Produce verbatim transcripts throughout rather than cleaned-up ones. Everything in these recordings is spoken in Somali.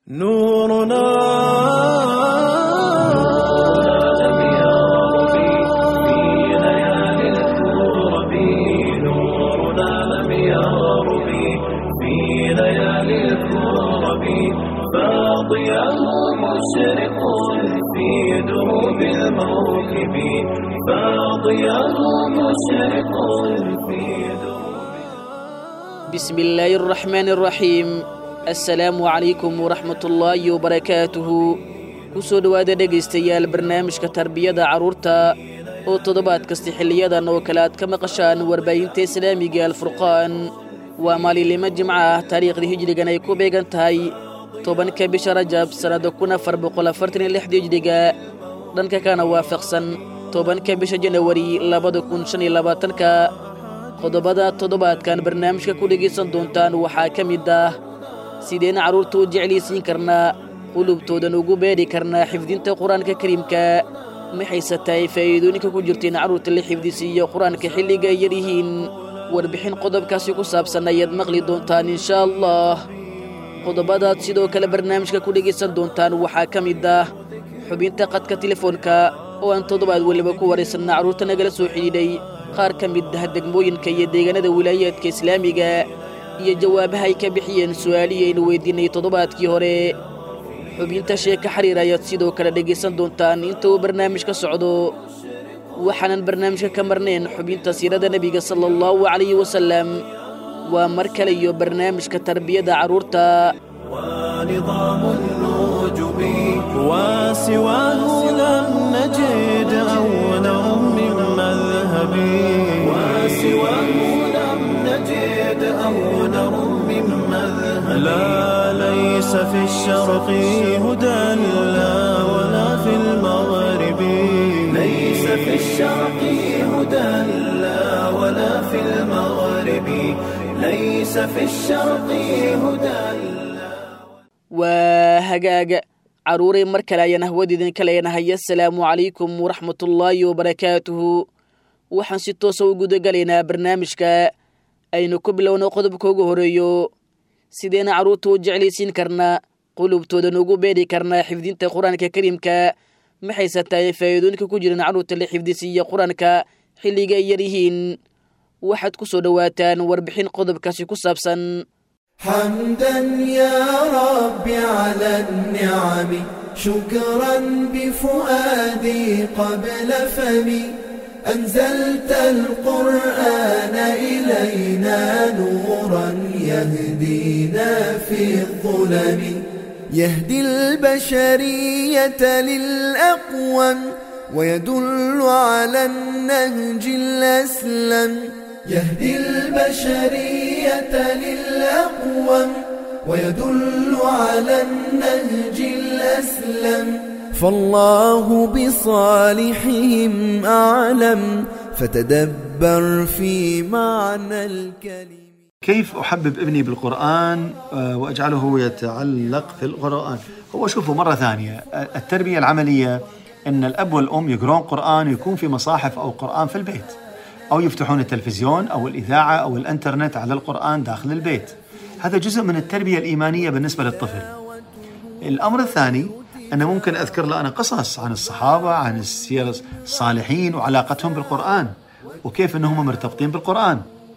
نورنا لم يغرب في ليالي الكرب نورنا لم يغرب في ليالي الكرب فاضياه مشرق في دروب الموكب فاضياه مشرق في دروب. بسم الله الرحمن الرحيم. السلام عليكم ورحمة الله وبركاته. كسو دوادا dhegaystayaal barnaamijka tarbiyada caruurta oo toddobaad kasta xiliyadan oo kala aad ka maqashaan warbaahinta islaamiga Al-Furqaan. waa maalinimo jimco ah taariikhda hijrigan ay ku beegan tahay tobanka bisha Rajab sanada kun afar boqol afartan iyo lix hijriga dhanka kana waafaqsan tobanka bisha January labada kun shan iyo labaatanka. qodobada toddobaadkan barnaamijka ku dhageysan doontaan waxaa ka mid ah sideen caruurta u jeclaysiin karnaa qulubtoodan ugu beeri karnaa xifdinta quraanka kariimka maxay satay faa'iidooyinka ku jirta in caruurta la xifdisiyo quraanka xilliga ay yihiin warbixin qodobkaasi ku saabsan ayaad maqli doontaan insha Allah. qodobadaad sidoo kale barnaamijka ku dhageysan doontaan waxaa ka mid ah xubinta qadka telefoonka oo aan toddobaad waliba ku wareysanaa caruurta nagala soo xidhiidhay qaar ka mid ah degmooyinka iyo deegaanada wilaayadka islaamiga iyo jawaabaha ay ka bixiyeen su'aalihii aynu weydiinay toddobaadkii hore. xubinta sheeka xiriir ayaad sidoo kale dhegaysan doontaan inta uu barnaamijka socdo. waxaanan barnaamijka ka marnayn xubinta siirada nebiga sala allahu calayhi wasalam. waa mar kale iyo barnaamijka tarbiyada caruurta. ونظام النجوم وسواه لم نجد أولا من مذهب وسواه لم نجد أولا من مذهب لا ليس في الشرق هدى لا ولا في المغرب ليس في الشرق هدى لا ولا في المغرب ليس في الشرق هدى. waa hagaaga caruuray mar kale ayaan ahwadiidin ka leenahay assalaamu calaykum waraxmatullaahi wabarakaatuhu. waxaan si toosa u gudagalaynaa barnaamijka aynu ku bilowno qodobka ugu horeeyo sideena caruurta u jeclaysiin karnaa qulubtoodan ugu beeri karnaa xifdinta quraanka kariimka maxay satay faa'iidooyinka ku jiraan caruurta la xifdisiyo quraanka xilliga ay yihiin. waxaad ku soo dhawaataan warbixin qodobkaasi ku saabsan. حمدا يا رب على النعم شكرا بفؤادي قبل فمي أنزلت القرآن إلينا نورا يهدينا في الظلم يهدي البشرية للأقوم ويدل على النهج الأسلم يهدي البشرية للأقوم ويدل على النهج الأسلم فالله بصالحهم أعلم فتدبر في معنى الكلمة. كيف أحبب ابني بالقرآن وأجعله يتعلق في القرآن؟ هو شوفوا مرة ثانية التربية العملية أن الأب والأم يقرون قرآن ويكون في مصاحف أو قرآن في البيت أو يفتحون التلفزيون أو الإذاعة أو الإنترنت على القرآن داخل البيت. هذا جزء من التربية الإيمانية بالنسبة للطفل. الأمر الثاني أنا ممكن أذكر له أنا قصص عن الصحابة عن السير الصالحين وعلاقتهم بالقرآن وكيف أنهم مرتبطين بالقرآن.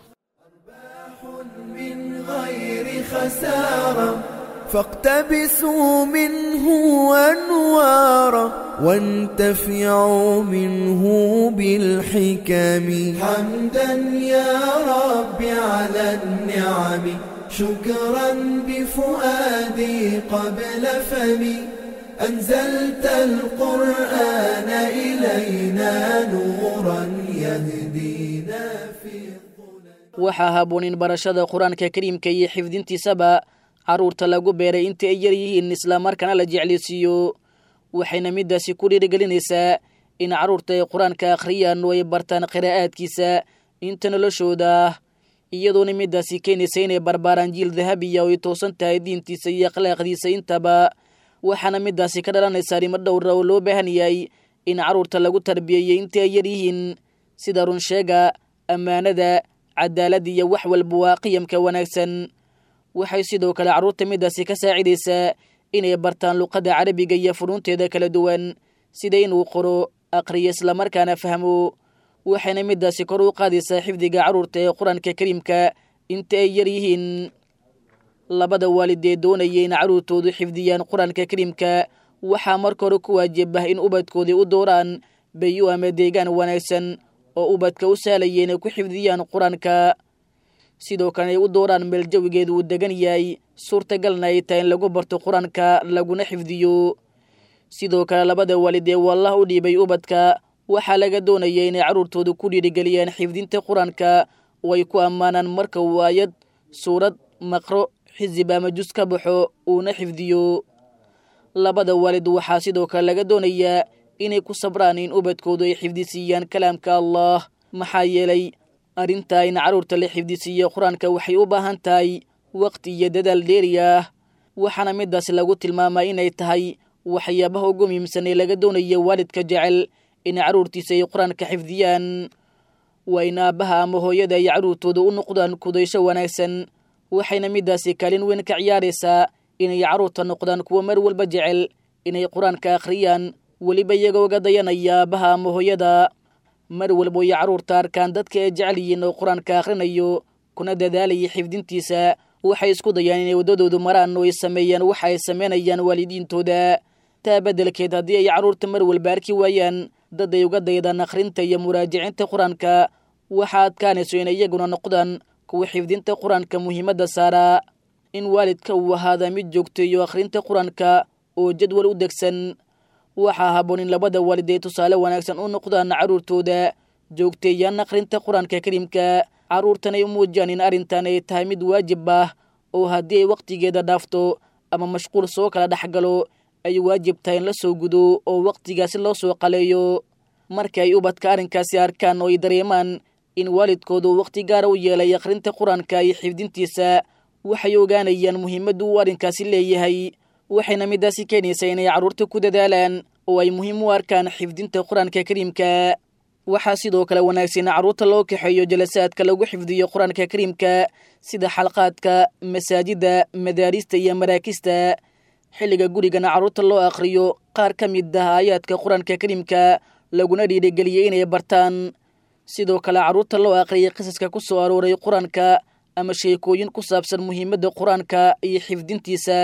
من غير خسارة فاقتبسوا منه أنوارا وانتفعوا منه بالحكم. حمدا يا رب على النعم شكرا بفؤادي قبل فمي أنزلت القرآن إلينا نورا يهدينا في الظلم. waxaa haboon in barashada quraanka kariimka iyo xifdintiisaba caruurta lagu beeray inta ay yar yihiin isla markaana la jeclaysiiyo. waxayna midaasi ku dhiirigelinaysaa in caruurta ay quraanka akhriyaan oo ay bartaan qiraa'aadkiisa inta noloshooda iyadoona midaasi keenaysa inay barbaaraan jiil dahabiya oo ay toosan tahay diintiisa iyo akhlaaqdiisa intaba. waxaana midaasi ka dhalanaysa arrimo dhowr ah oo loo baahan yahay in caruurta lagu tarbiyeeyo inta ay yar yihiin sida run sheega ammaanada cadaalad iyo wax walba waa qiyamka wanaagsan. waxay sidoo kale caruurta midaasi ka saacidaysaa inay bartaan luqadda carabiga iyo funuunteeda kala duwan sida inuu qoro aqriyo islamarkaana fahmo waxayna midaasi kor u qaadaysaa xifdiga carruurta ee qur-aanka kariimka inta ay yar yihiin labada waalidee doonaya in carruurtoodu xifdiyaan qur-aanka kariimka waxaa marka hore ku waajibah in ubadkoodii u dooraan bayu ama deegaan wanaagsan oo ubadka u saalaya inay ku xifdiyaan qur-aanka sidoo kale ay u dooraan meel jawigeedu uu degan yahay suurtagalna ay tahay in lagu barto qur-aanka laguna xifdiyo sidoo kale labada waalidee wallah u dhiibay ubadka waxaa laga doonaya inay carruurtoodu ku dhiirigeliyaan xifdinta qur-aanka oo ay ku ammaanaan marka uu aayad suurad maqro xisib ama jus ka baxo uuna xifdiyo labada waalid waxaa sidoo kale laga doonayaa inay ku sabraan in ubadkoodu ay xifdisiiyaan kalaamka allah maxaa yeelay arrintaa in carruurta la xifdisiiyo qur-aanka waxay u baahan tahay waqti iyo dadaal dheeri ah waxaana midaas lagu tilmaamaa inay tahay waxyaabaha ugu muhiimsan ee laga doonaya waalidka jecel in carruurtiisa ay qur-aanka xifdiyaan waa in aabbaha ama hooyada ay carruurtooda u noqdaan kudaysho wanaagsan waxayna midaasi kaalin weyn ka ciyaaraysaa inay carruurta noqdaan kuwa mar walba jecel inay qur-aanka akhriyaan weliba iyagoo ga dayanaya aabbaha ama hooyada mar walba ay carruurta arkaan dadka ay jecel yihiin oo qur-aanka akhrinayo kuna dadaalaya xifdintiisa waxay isku dayaan inay waddadoodu maraan oo ay sameeyaan waxa ay samaynayaan waalidiintooda taa beddelkeed haddii ay carruurta mar walba arki waayaan dad ay uga daydaan akhrinta iyo muraajicinta qur-aanka waxaa adkaanayso inay iyaguna noqdaan kuwa xifdinta qur-aanka muhiimadda saaraa in waalidka uu ahaada mid joogteeyo akhrinta qur-aanka oo jadwal u degsan waxaa habboon in labada waalid ay tusaale wanaagsan u noqdaan carruurtooda joogteeyaan akhrinta qur-aanka kariimka carruurtan ay u muujiyaan in arrintan ay tahay mid waajib ah oo haddii ay wakhtigeeda dhaafto ama mashquul soo kala dhexgalo ay waajib tahay in la soo gudo oo wakhtigaasi loo soo qaleeyo marka ay ubadka arrinkaasi arkaan oo ay dareemaan in waalidkoodu wakhti gaara u yeelay akhrinta qur-aanka iyo xifdintiisa waxay ogaanayaan muhiimaddu uu arrinkaasi leeyahay waxayna midaasi keenaysaa inay carruurta ku dadaalaan oo ay muhiim u arkaan xifdinta qur-aanka kariimka waxaa sidoo kale wanaagsan carruurta loo kaxeeyo jalasaadka lagu xifdiyo qur-aanka kariimka sida xalqaadka masaajida madaarista iyo maraakista xilliga gurigana carruurta loo akhriyo qaar ka mid ah aayaadka qur-aanka kariimka laguna dhiirigeliyey inay bartaan sidoo kale carruurta loo akhriyay qisaska ku soo arooray qur-aanka ama sheekooyin ku saabsan muhiimadda qur-aanka iyo xifdintiisa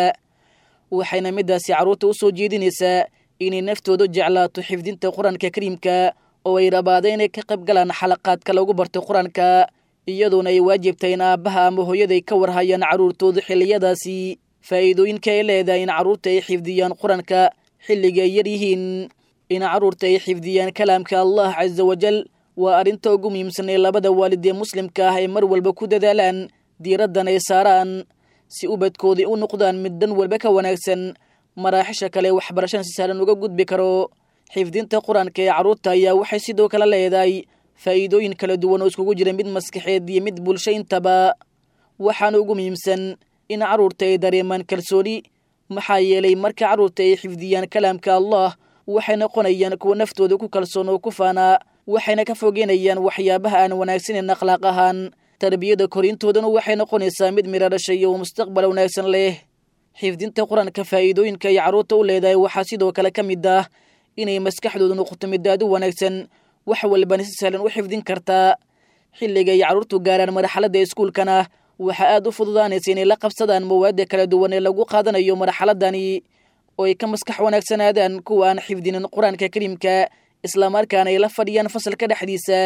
waxayna midaasi carruurta u soo jeedinaysaa inay naftooda jeclaato xifdinta qur-aanka kariimka oo ay rabaada inay ka qayb galaan xalaqaadka lagu barto qur-aanka iyadoona ay waajibtay in aabbaha ama hooyaday ka warhayaan carruurtooda xilliyadaasi faa'iidooyinka ay leedahay in carruurta ay xifdiyaan qur-aanka xilliga ay yar yihiin in carruurta ay xifdiyaan kalaamka allah casa wajal waa arrinta ugu muhiimsan ee labada waalid ee muslimka ah ay mar walba ku dadaalaan diiraddan ay saaraan si ubadkoodii u noqdaan mid dan walba ka wanaagsan maraaxisha kale waxbarashadan si sahlan uga gudbi karo xifdinta qur-aanka ee carruurta ayaa waxay sidoo kale leedahay faa'iidooyin kala duwan oo iskugu jira mid maskaxeed iyo mid bulsho intaba waxaana ugu muhiimsan in carruurta ay dareemaan kalsooni maxaa yeelay marka carruurta ay xifdiyaan kalaamka allah waxay noqonayaan kuwa naftooda ku kalsoon oo ku faanaa waxayna ka fogeynayaan waxyaabaha aan wanaagsaneyn akhlaaq ahaan tarbiyada korintoodana waxay noqonaysaa mid mira dhashay oo mustaqbal wanaagsan leh xifdinta qur-aanka faa'iidooyinka ay carruurta u leedahay waxaa sidoo kale ka mid ah inay maskaxdoodu noqoto mid aad u wanaagsan wax walbana si sahlan u xifdin kartaa xilliga ay carruurtu gaaraan marxaladda iskuulkana waxaa aad u fududaanaysa inay la qabsadaan mawaadda kala duwan ee lagu qaadanayo marxaladani oo ay ka maskax wanaagsanaadaan kuwa aan xifdinin qur-aanka kariimka islamarkaana ay la fadhiyaan fasalka dhexdiisa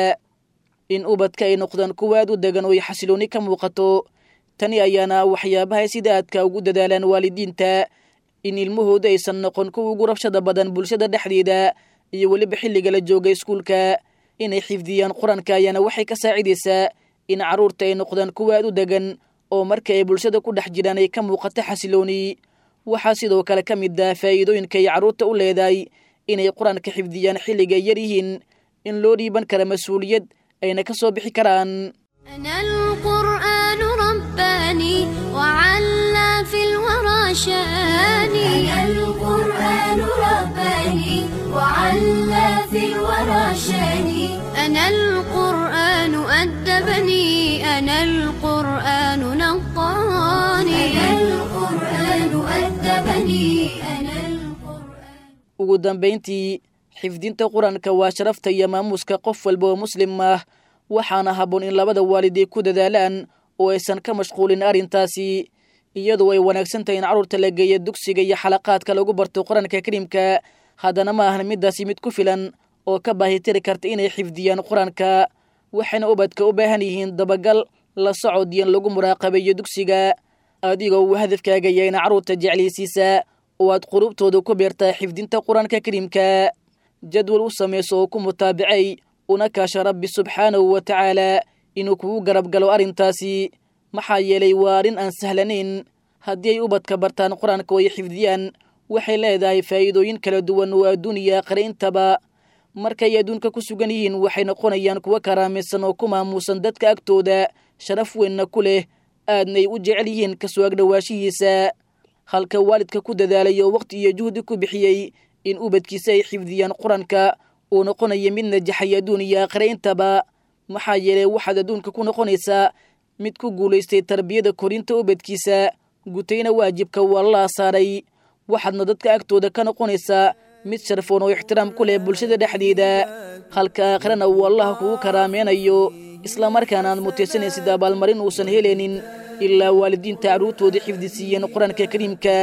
in ubadka ay noqdaan kuwa aad u degan oo ay xasilooni ka muuqato tani ayaana waxyaabahay sida aadka ugu dadaalaan waalidiinta in ilmahooda aysan noqon kuwa ugu rabshada badan bulshada dhexdeeda iyo weliba xilliga la jooga iskuulka inay xifdiyaan qur-aanka ayaana waxay ka saacidaysaa in carruurta ay noqdaan kuwa aad u degan oo marka ay bulshada ku dhex jiraan ay ka muuqato xasilooni waxaa sidoo kale ka mid ah faa'iidooyinka ay carruurta u leedahay inay qur-aanka xifdiyaan xilliga yar yihiin in loo dhiiban kara mas-uuliyad ayna ka soo bixi karaan أنا القرآن رباني وعلى في الورى شاني أنا القرآن رباني وعلى في الورى شاني أنا القرآن أدبني أنا القرآن نطاني أنا القرآن أدبني أنا القرآن. ugu dambayntii xifdinta qur-aanka waa sharafta iyo maamuuska qof walba oo muslim ah waxaana habboon in labada waalid ay ku dadaalaan oo aysan ka mashquulin arrintaasi iyadoo ay wanaagsan tahay in carruurta la geeyo dugsiga iyo xalaqaadka lagu barto qur-aanka kariimka haddana ma ahan middaasi mid ku filan oo ka baahitiri karta inay xifdiyaan qur-aanka waxayna ubadka u baahan yihiin dabagal la socod iyo in lagu muraaqabeeyo dugsiga adigoo uu hadafkaaga yahay in carruurta jeclaysiisa oo aad qulubtooda ku beertaa xifdinta qur-aanka kariimka jadwal u samayso oo ku mutaabicay una kaasha rabbi subxaanahu wa tacaala inuu kugu garab galo arrintaasi maxaa yeelay waa arrin aan sahlanayn haddii ay ubadka bartaan qur-aanka oo ay xifdiyaan waxay leedahay faa'iidooyin kala duwan oo adduun iyo aakhire intaba markay adduunka ku sugan yihiin waxay noqonayaan kuwa karaamaysan oo ku maamuusan dadka agtooda sharaf weynna ku leh aadnay u jecel yihiin kasoo agdhowaashihiisa halka waalidka ku dadaalay oo waqti iyo juhdi ku bixiyey in ubadkiisa ay xifdiyaan qur-aanka uu noqonaya mid najaxay adduun iyo aakhire intaba maxaa yeelay waxaad adduunka ku noqonaysaa mid ku guulaystay tarbiyada korinta ubadkiisa gutayna waajibka uu allaha saaray waxaadna dadka agtooda ka noqonaysaa mid sharfoon oo ixtiraam ku leh bulshada dhexdeeda halka aakhirana uu allaha kugu karaameynayo isla markaana aad mutaysanaysid abaalmarin uusan helaynin ilaa waalidiinta carruurtooda xifdisiiyeen qur-aanka kariimka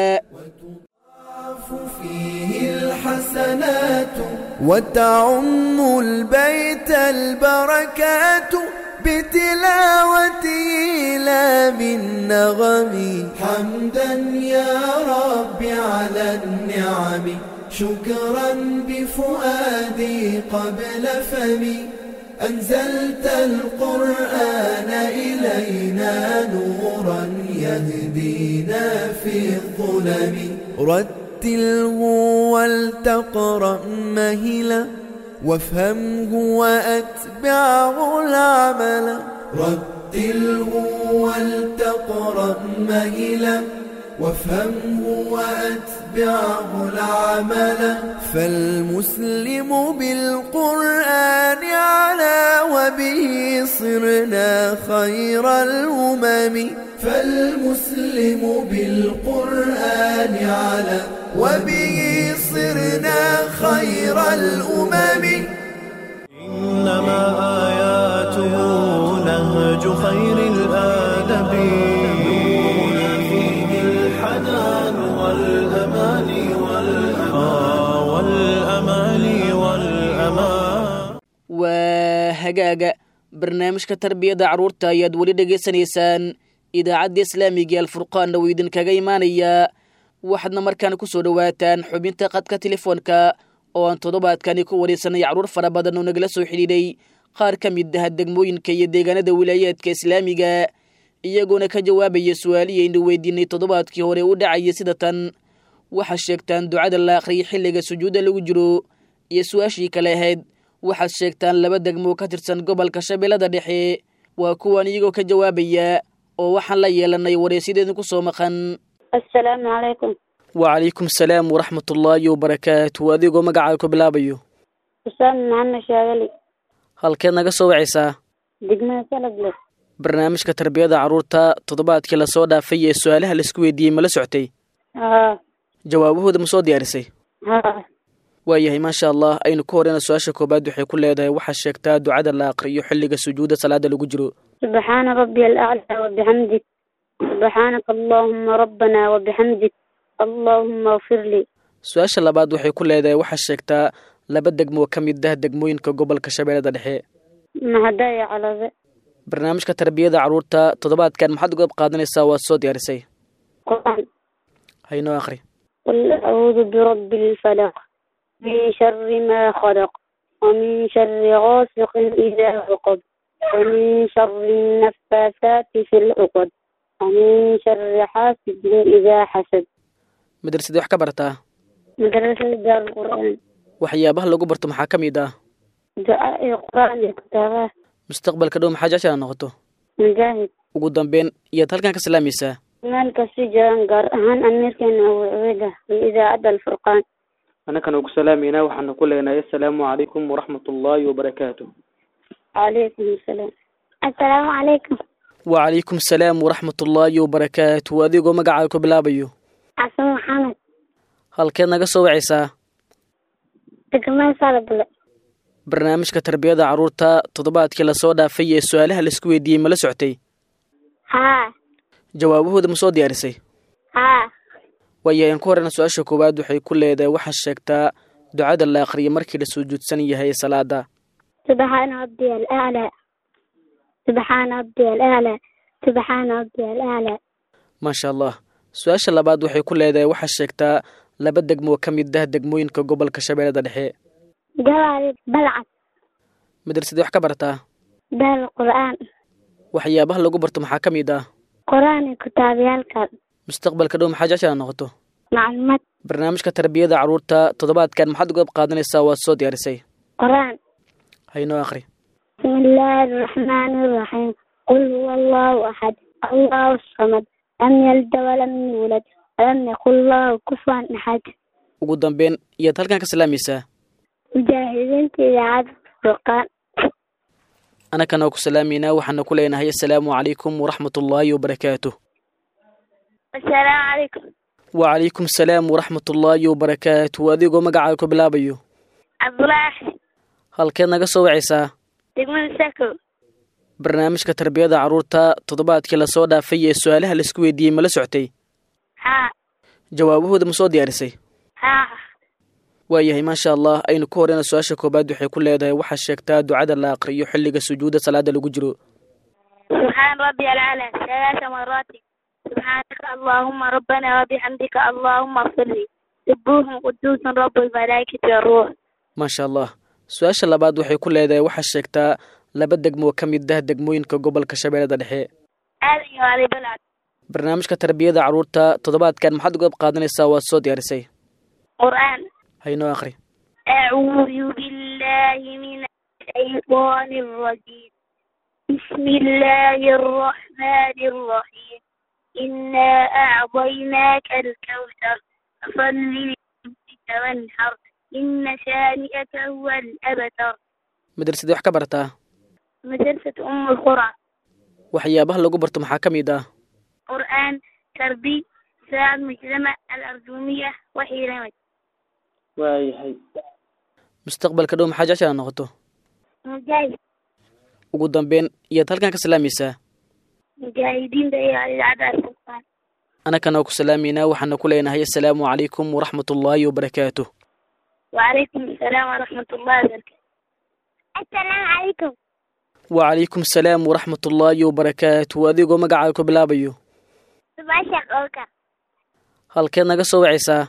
فيه الحسنات وتعم البيت البركات بتلاوته لا بالنغم حمدا يا رب على النعم شكرا بفؤادي قبل فمي أنزلت القرآن إلينا نورا يهدينا في الظلم رتله ولتقرأ مهلا وافهمه وأتبعه العمل رتله ولتقرأ مهلا وافهمه وأتبعه العمل فالمسلم بالقرآن على وبه صرنا خير الأمم فالمسلم بالقرآن على وبه صرنا خير الأمم إنما آياته نهج خير الآدب نورنا فيه الحنان والأمان والأمان والأمان وهجاجة barnaamijka tarbiyada carruurta ayaad weli dhegaysanaysaan idaacadda islaamiga ee alfurqaanna wuu idinkaga imaanayaa waxaadna markaan ku soo dhowaataan xubinta qadka telefoonka oo aan toddobaadkani ku wareysanay carruur fara badan oo nagala soo xidhiidhay qaar ka mid ah degmooyinka iyo deegaanada wilaayaadka islaamiga iyagoona ka jawaabaya su-aalihii aynu weydiinay toddobaadkii hore u dhacaya sida tan waxaad sheegtaan ducada la akhriyay xilliga sujuudda lagu jiro iyo su-aashii kale ahayd waxaad sheegtaan laba degmo ka tirsan gobolka shabeellada dhexe waa kuwan iyagoo ka jawaabaya oo waxaan la yeelanay wareysideedin ku soo maqan assalaamu calaykum wacalaykum salaam waraxmatullaahi wabarakaatu adigoo magacaaga ku bilaabayo xusaan maxamed shaagali halkeed naga soo wacaysaa degmada salagle barnaamijka tarbiyada carruurta toddobaadkii lasoo dhaafay ee su-aalaha laisku weydiiyey ma la soctay haa jawaabahooda ma soo diyaarisay haa waayahay maasha allah aynu ku horeyna su-aasha koobaad waxay ku leedahay waxaad sheegtaa ducada la aqriyo xilliga sujuudda salaada lagu jiro subxaana rabbiya alaclaa wabixamdik subxaanaka allaahuma rabbana wabixamdik allaahuma akfir lii su-aasha labaad waxay ku leedahay waxaad sheegtaa laba degmo ka mid ah degmooyinka gobolka shabeellada dhexe mahadaya calade barnaamijka tarbiyada carruurta toddobaadkan maxaad uga qaadanaysaa waad soo diyaarisay qur-aan haynoo akhri qul acuudu birabbi lfalaq min shari maa khalaq wamin shari gaasiqin idaa waqab wamin shari nafaasaati fi lcuqad wamin shari xaasidin idaa xasad madrasadii wax ka barataa madrasada daarulqur'aan waxyaabaha lagu barto maxaa ka mid ah duca iyo qur-aan iyo kitaabaha mustaqbalka dhow maxaa jeceshaa noqoto mujaahid ugu dambeyn iyaad halkan ka salaamaysaa meel kasi jiraan gaar ahaan amiirkeena awcida iyo idaacadda alfurqaan annakana ugu salaamayna waxaanu ku leenahay assalaamu calaykum waraxmatullaahi wabarakaatu calaykum asalaam assalaamu calaykum wacalaykum salaam waraxmatullaahi wabarakaatu adigoo magacaaga ku bilaabayo xasan maxamed halkeed naga soo wacaysaa degmada Salabule barnaamijka tarbiyada carruurta toddobaadkii la soo dhaafay ee su'aalaha la isku weydiiyey ma la socotay haa jawaabahooda ma soo diyaarisay haa wayaan ku horena su'aasha koowaad waxay ku leedahay waxa sheegtaa ducada la akhriyo markii la sujuudsan yahay salaada subhana rabbiyal a'la subhana rabbiyal a'la subhana rabbiyal a'la ma sha Allah su'aasha labaad waxay ku leedahay waxa sheegtaa laba degmo ka mid ah degmooyinka gobolka Shabeellada Dhexe gawaari balcad madrasada wax ka bartaa dal quraan waxyaabaha lagu barto maxaa ka mid ah quraan kitaabyaalka mustaqbalka dhow maxaa jeclaan noqoto macluumaad barnaamijka tarbiyada carruurta toddobaadkan maxaad uga qaadanaysaa waad soo diyaarisay quraan haynoo akhri bismillahir rahmanir rahim qul huwallahu ahad allahus samad lam yalid wa lam yulad wa lam yakul lahu kufuwan ahad ugu dambeyn iyaad halkan ka salaamaysaa mujaahidiinta idaacadda furqaan anakana ku salaamayna waxaana ku leenahay assalaamu calaykum waraxmatullaahi wabarakaatuh assalaamu calaykum وعليكم السلام ورحمة الله وبركاته وأديكو مقعد كبلابيو عبد الله هل كان نقصو عيسى degmada Sako barnaamijka tarbiyada carruurta toddobaadkii la soo dhaafay ee su'aalaha la isku weydiiyey ma la socotay haa jawaabahooda ma soo diyaarisay haa waayahay maasha Allah aynu ku horena su'aasha koobaad waxay ku leedahay waxa sheegtaa ducada la akhriyo xilliga sujuuda salaada lagu jiro subhaan rabbiyal a'la ثلاث مرات سبحانك اللهم ربنا وبحمدك اللهم اغفر لي سبوح قدوس رب الملائكة والروح maasha Allah su'aasha labaad waxay ku leedahay waxa sheegtaa laba degmo ka mid ah degmooyinka gobolka Shabeellada Dhexe aadan iyo ali balad barnaamijka tarbiyada carruurta toddobaadkan maxaad uga qaadanaysaa waad soo diyaarisay quraan haynoo akhri أعوذ بالله من الشيطان الرجيم بسم الله الرحمن الرحيم إنا أعطيناك الكوثر فصل لربك وانحر إن شانئك هو الأبتر madrasada wax ka bartaa مدرسة أم القرى waxyaabaha lagu barto maxaa ka mid ah قرآن تربية ساعة مجتمع الأردنية وحيرمت waayahay mustaqbalka dhow maxaa jeclaan noqoto مجاهد ugu dambeyn iyaad halkan ka salaamaysaa مجاهدين بأي العدد السلطان anakana ku salaamayna waxaana ku leenahay assalaamu calaykum waraxmatullaahi wabarakaatuh وعليكم السلام ورحمة الله وبركاته السلام عليكم وعليكم السلام ورحمة الله وبركاته أديكو مقعد كبلابيو سباشا قولك هل كان نقصو عيسى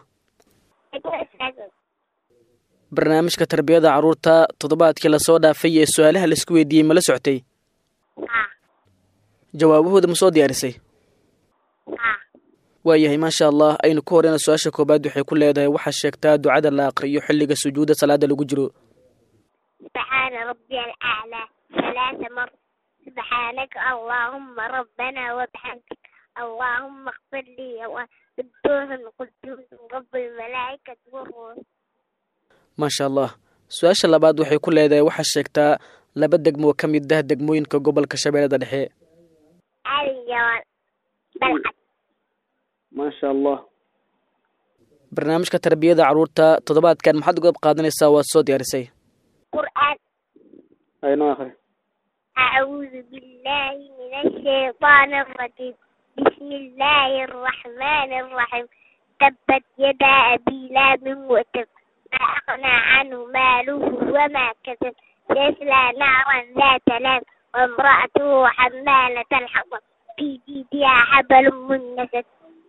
barnaamijka tarbiyada carruurta toddobaadkii la soo dhaafay ee su'aalaha la isku weydiiyey ma la socotay ها jawaabahooda ma soo diyaarisay ها waayahay maasha Allah aynu ku horena su'aasha koobaad waxay ku leedahay waxa sheegtaa ducada la akhriyo xilliga sujuuda salaada lagu jiro سبحان ربي الأعلى ثلاث مرات سبحانك اللهم ربنا وبحمدك اللهم اغفر لي وسبوح قدوس رب الملائكة والروح maasha Allah su'aasha labaad waxay ku leedahay waxa sheegtaa laba degmo ka mid ah degmooyinka gobolka Shabeellada Dhexe آل الجوال بلعب maasha Allah barnaamijka tarbiyada carruurta toddobaadkan maxaad uga qaadanaysaa waad soo diyaarisay قرآن haynoo akhri أعوذ بالله من الشيطان الرجيم بسم الله الرحمن الرحيم تبت يدا أبي لهب وتب ما أغنى عنه ماله وما كسب يصلى نارا ذات لهب وامرأته حمالة الحطب في جيدها حبل من مسد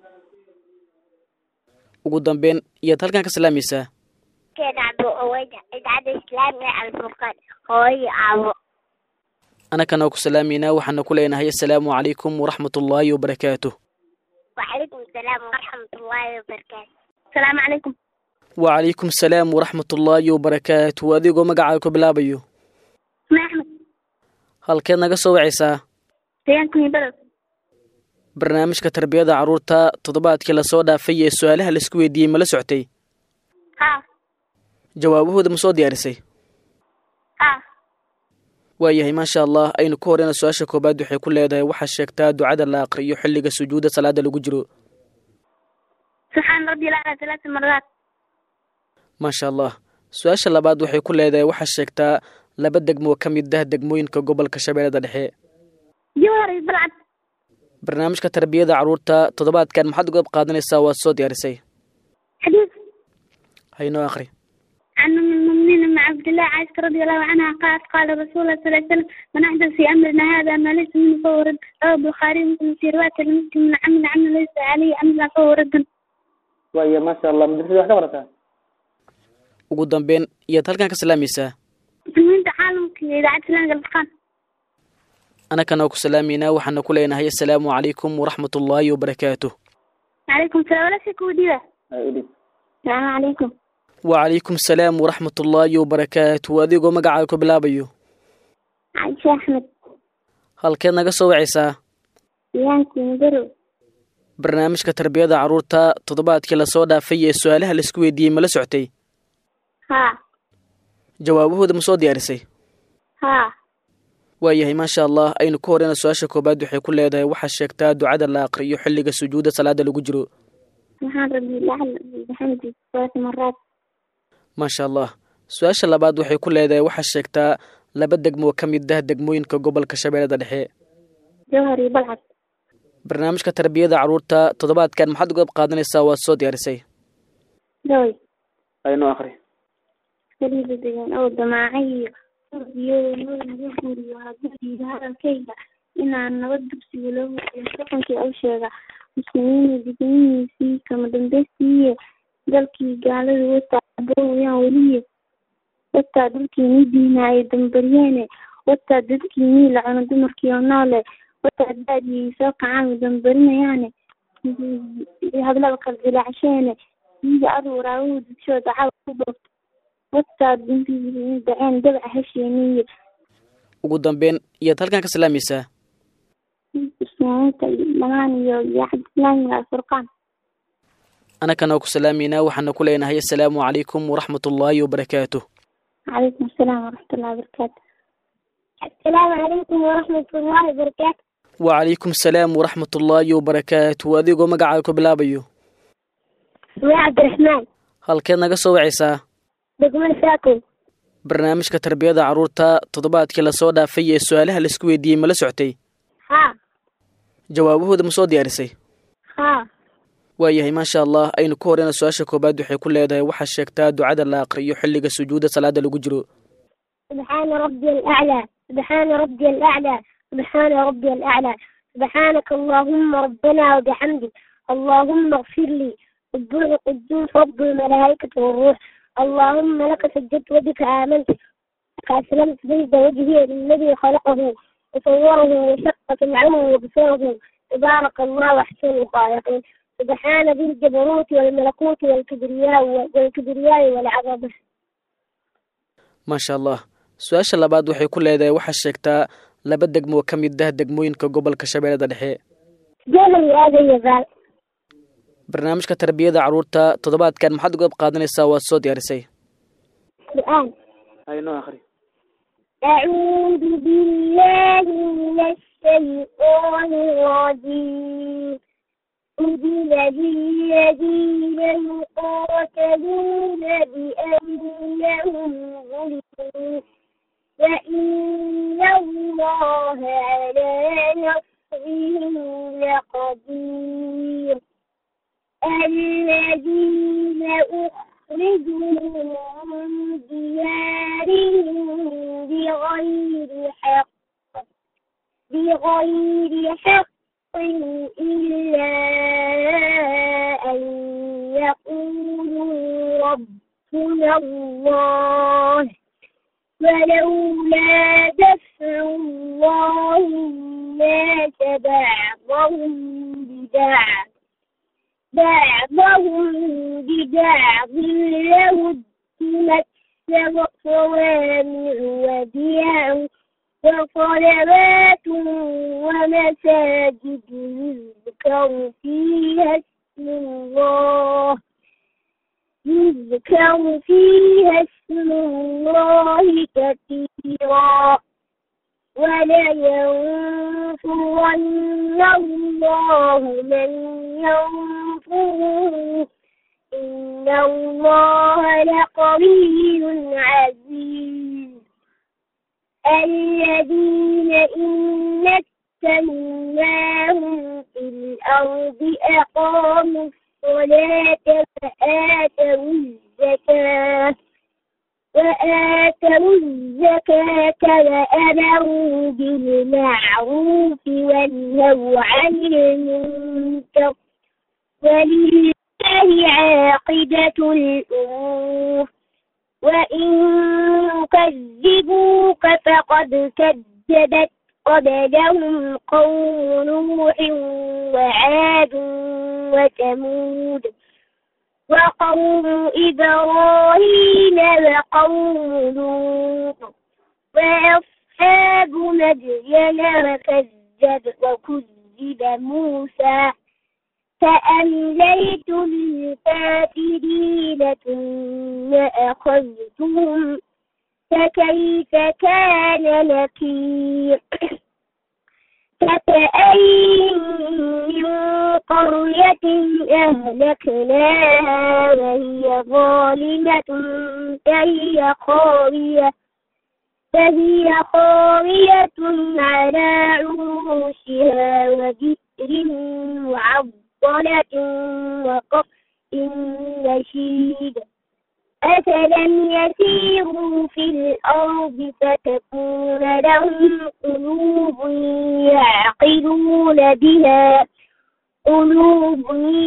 ugu dambeyn iyaad halkan ka salaamaysaa كان عبد أوجه إدعاد إسلامي على الفرقان هو عبد anakana ku salaamayna waxaana ku leenahay assalaamu calaykum waraxmatullaahi wabarakaatuh وعليكم السلام ورحمة الله وبركاته السلام عليكم وعليكم السلام ورحمة الله وبركاته أديكو مقعد كبلابيو ما أحمد هل كان نقصو عيسى سيانكم يبرد barnaamijka tarbiyada carruurta toddobaadkii la soo dhaafay ee su'aalaha la isku weydiiyey ma la socotay ها jawaabahooda ma soo diyaarisay ها waayahay maasha Allah aynu ku horena su'aasha koobaad waxay ku leedahay waxa sheegtaa ducada la akhriyo xilliga sujuuda salaada lagu jiro سبحان ربي الأعلى ثلاث مرات. maasha allah su-aasha labaad waxay ku leedahay waxaa sheegtaa laba degmo ka mid ah degmooyinka gobolka shabeellada dhexe. جوهري بلعب. barnaamijka tarbiyada carruurta toddobaadkan maxaad uga qayb qaadanaysaa waad soo diyaarisay حديث haynoo akhri. عن أم المؤمنين مع عبد الله عائشة رضي الله عنها قالت قال رسول الله صلى الله عليه وسلم من أحدث في أمرنا هذا ما ليس منه فهو رد. رواه البخاري ومسلم في رواية المسلم من عمل عمل ليس عليه أمر فهو رد. وهي ما شاء الله مدرسة واحدة ورثها. ugu dambeyn iyaad halkan ka salaamaysaa من عالمك إذا عدت لنا الفقان. anakana ku salaamayna waxaana ku leenahay assalaamu calaykum waraxmatullaahi wabarakaatuh. عليكم السلام ولا شك وديها. أيدي. السلام عليكم. wacalaykum asalaam waraxmatullaahi wabarakaatuh. adigoo magacaaga ku bilaabayo عائشة أحمد. halkeed naga soo wacaysaa يانكي مدرو. barnaamijka tarbiyada carruurta toddobaadkii lasoo dhaafay ee su-aalaha laisku weydiiyey ma la socotay ها jawaabahooda ma soo diyaarisay ها. waayahay maasha allah aynu ku horeyna su-aasha koobaad waxay ku leedahay waxaa sheegtaa ducada la aqriyo xilliga sujuuda salaada lagu jiro سبحان ربي الأعلى بحمده ثلاث مرات. maasha allah su-aasha labaad waxay ku leedahay waxaa sheegtaa laba degmo ka mid ah degmooyinka gobolka shabeellada dhexe. جوهري بلعب. barnaamijka tarbiyada carruurta toddobaadkan maxaad uga qayb qaadanaysaa waad soo diyaarisay دوي. أينو آخره. فريد ديان أو دماعي يو يو يو هذا الكيل إن أنا ودب سيلو يسقون في أول شيء مسلمين بدين في كم دمبسي ذلكي قالوا وتعبوا يا ولي وتعدلكي ندينا يدم بريانة وتعدلكي ميل عن دمر كيانالة وتعدادي ساق عام دم برينا يعني هذا لا بقى العشانة يجي أرو راود شو دعوة وقتها بنتي دعين دبع هالشينية. ugu dambeyn iyaad halkan ka salaamaysaa اسمعونك لمان يحد لان الفرقان. anakana ku salaamayna waxaana ku leenahay assalaamu calaykum waraxmatullaahi wabarakaatuh. عليكم السلام ورحمة الله وبركاته. السلام عليكم ورحمة الله وبركاته. wacalaykum asalaam waraxmatullaahi wabarakaatuh. adigoo magacaaga ku bilaabayo يا عبد الرحمن. halkeed naga soo wacaysaa دقمان ساكن. barnaamijka tarbiyada carruurta toddobaadkii lasoo dhaafay ee su-aalaha laisku weydiiyey ma la socotay ها jawaabahooda ma soo diyaarisay ها. waayahay maasha allah aynu ku horeyna su-aasha koobaad waxay ku leedahay waxaa sheegtaa ducada la aqriyo xilliga sujuuda salaada lagu jiro سبحان ربي الأعلى سبحان ربي الأعلى سبحان ربي الأعلى سبحانك اللهم ربنا وبحمدك اللهم اغفر لي الدور القدوس رب الملائكة والروح اللهم لك سجدت وبك آمنت لك أسلمت بيد وجهي للذي خلقه وصوره وشق سمعه وبصره تبارك الله أحسن الخالقين سبحان ذي الجبروت والملكوت والكبرياء والكبرياء والعظمة. maasha allah su-aasha labaad waxay ku leedahay waxaa sheegtaa laba degmo ka mid ah degmooyinka gobolka shabeellada dhexe. جمل هذا يزال. barnaamijka tarbiyada carruurta toddobaadkan maxaad uga qayb qaadanaysaa waad soo diyaarisay الآن أينو آخره. أعوذ بالله من الشيطان الرجيم أذن للذين يقاتلون بأنهم ظلموا وإن الله على نصرهم لقدير الذين أخرجوا من ديارهم بغير حق بغير حق إلا أن يقولوا ربنا الله ولولا دفع الله الناس بعضهم ببعض بعضهم ببعض لهدمت صوامع وبيع وصلوات ومساجد يذكر فيها اسم الله يذكر فيها اسم الله كثيرا ولينصرن الله من ينصره تكفروا إن الله لقوي عزيز الذين إن مكناهم في الأرض أقاموا الصلاة وآتوا الزكاة وآتوا الزكاة وأمروا بالمعروف ونهوا عن المنكر ولله عاقبة الأمور وإن يكذبوك فقد كذبت قبلهم قوم نوح وعاد وثمود وقوم إبراهيم وقوم لوط وأصحاب مدين وكذب وكذب موسى فأمليت للكافرين ثم أخذتهم فكيف كان نكير فكأين من قرية أهلكناها وهي ظالمة فهي خاوية فهي خاوية على عروشها وبئر معطلة وقصر مشيد أفلم يسيروا في الأرض فتكون لهم قلوب يعقلون بها قلوب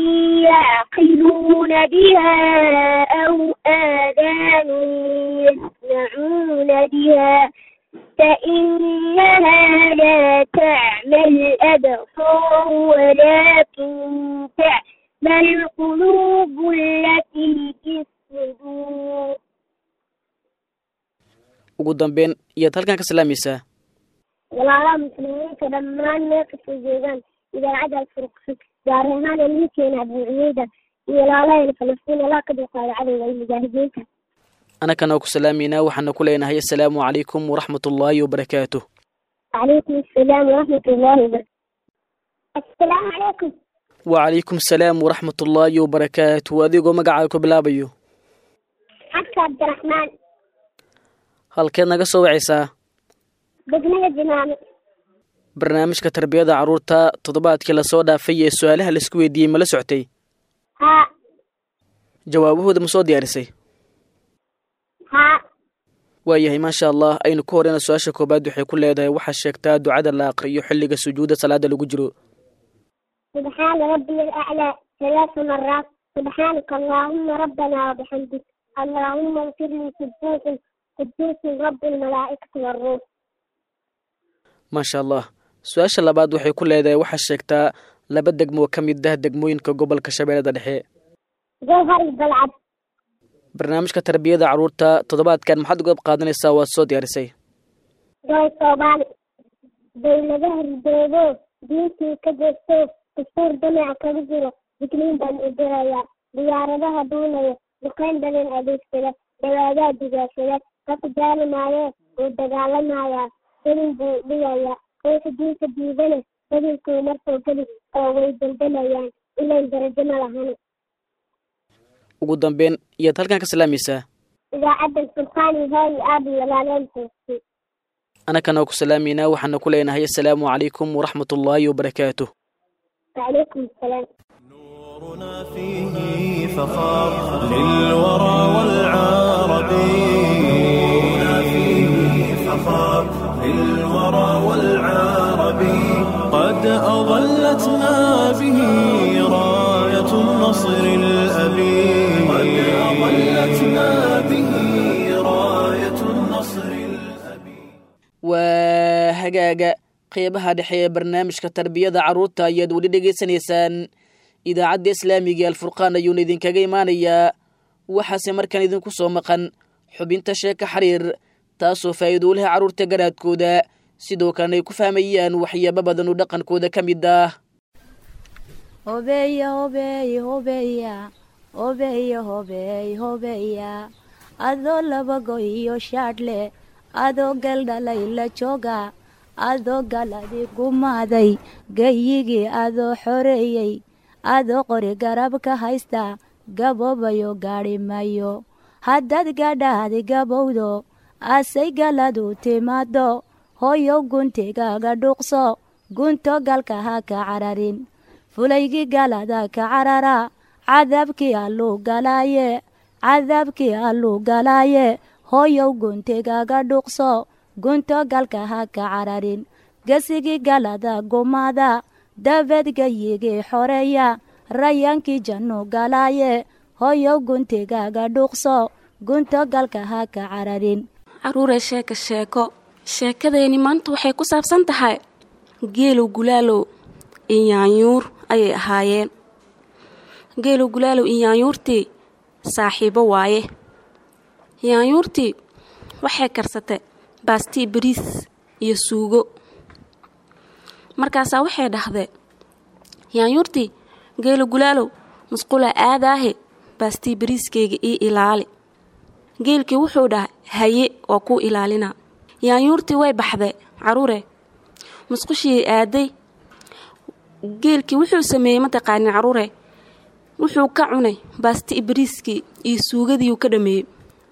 يعقلون بها أو آذان يسمعون بها فإنها لا تعمى الأبصار ولكن تعمى القلوب التي في ugu dambeyn iyaad halkan ka salaamaysaa walaalaha muslimiinta dhammaan meel kastoo joogaan idaacadda alfurqaan gaar ahaan ilmihiina abuuciyeyda iyo walaalahayna falastiin allah ka dulqaada cadowga iyo mujaahidiinta anakana ku salaamaynaa waxaana ku leenahay assalaamu calaykum waraxmatullaahi wabarakaatuh calaykum assalaam waraxmatullaahi wabarakaatuh assalaamu calaykum wacalaykum assalaam waraxmatullaahi wabarakaatuh adigoo magacaaga ku bilaabayo xadka cabdiraxmaan halkeed naga soo wacaysaa degmada jimaame barnaamijka tarbiyada carruurta toddobaadkii lasoo dhaafay ee su-aalaha laisku weydiiyey ma la socotay haa jawaabahooda ma soo diyaarisay haa waayahay maasha allah aynu ku horeyna su-aasha koobaad waxay ku leedahay waxaa sheegtaa ducada la aqriyo xilliga sujuudda salaada lagu jiro سبحان ربي الأعلى ثلاث مرات سبحانك اللهم ربنا وبحمدك اللهم اغفر لي قدوس قدوس رب الملائكة والروح ما شاء الله su-aasha labaad waxay ku leedahay waxaa sheegtaa laba degmo ka mid ah degmooyinka gobolka shabeellada dhexe jowhar balcad barnaamijka tarbiyada carruurta toddobaadkan maxaad uga qaadanaysaa waad soo diyaarisay doy soomaali dowladaha ridoobo diintii ka jeesto dastuur damac kaga jiro digniin baan u dirayaa diyaaradaha duulaya duqeyn badan adeegsada dhawaadaa digaashada qaka jaali maayo wuu dagaalamayaa selin buu dhigayaa ruuxa diinka diidana salinkuu markuu geli oo way daldalayaan ilayn darajo ma lahani ugu dambeyn iyaad halkan ka salaamaysaa idaacadda sulqaani hooyi aabi walaaleentoosii anakana ku salaamaynaa waxaana ku leenahay assalaamu calaykum waraxmatullaahi wabarakaatuh وعليكم السلام نورنا فيه فخار للورى والعربي نورنا فيه فخار للورى والعربي قد أظلتنا به راية النصر الأبي قد أظلتنا به راية النصر الأبي وهجاجة qeybaha dhexe ee barnaamijka tarbiyada carruurta ayaad weli dhegaysanaysaan idaacadda islaamiga alfurqaan ayuuna idinkaga imaanayaa waxaase markaan idinku soo maqan xubinta sheeka xariir taasoo faa'iido u leh carruurta garaadkooda sidoo kalena ay ku fahmayaan waxyaabo badan oo dhaqankooda ka mid ah hobeya hobeey hobeya hobeya hobeey hobeya adoo laba go iyo shaadhle adoo galdhalay la jooga adoo galadi gumaaday gayigii adoo xoreeyey adoo qori garabka haysta gaboobayo gaadhi mayo haddaad gadhaadi gabowdo asay galadu timaado hooyow guntigaaga dhuuqso gunto galka ha ka cararin fulaygii galada ka carara cadaabkii alluu galaaye cadaabkii alluu galaaye hooyow guntigaaga dhuuqso gunto galka ha ka cararin gesigii galada gumaada dabeed gayigii xoreeya rayaankii jannu galaaye hooyow guntigaaga dhuuqso gunto galka ha ka cararin. caruuree sheeka sheeko sheekadeeni maanta waxay ku saabsan tahay geelow gulaalow iyo yaanyuur ayay ahaayeen. geelow gulaalow iyo yaanyuurtii saaxiibo waaye. yaanyuurtii waxay karsatay baastii bariis iyo suugo. markaasaa waxay dhahday yaanyuurtii geelow gulaalow musqula aadaahe baastii bariiskayga ii ilaali. geelkii wuxuu dhahay haye waa kuu ilaalina. yaanyuurtii way baxday caruure musqushii aaday. geelkii wuxuu sameeyey mataqaanin caruure wuxuu ka cunay baastii bariiskii iyo suugadiiuu ka dhameeyey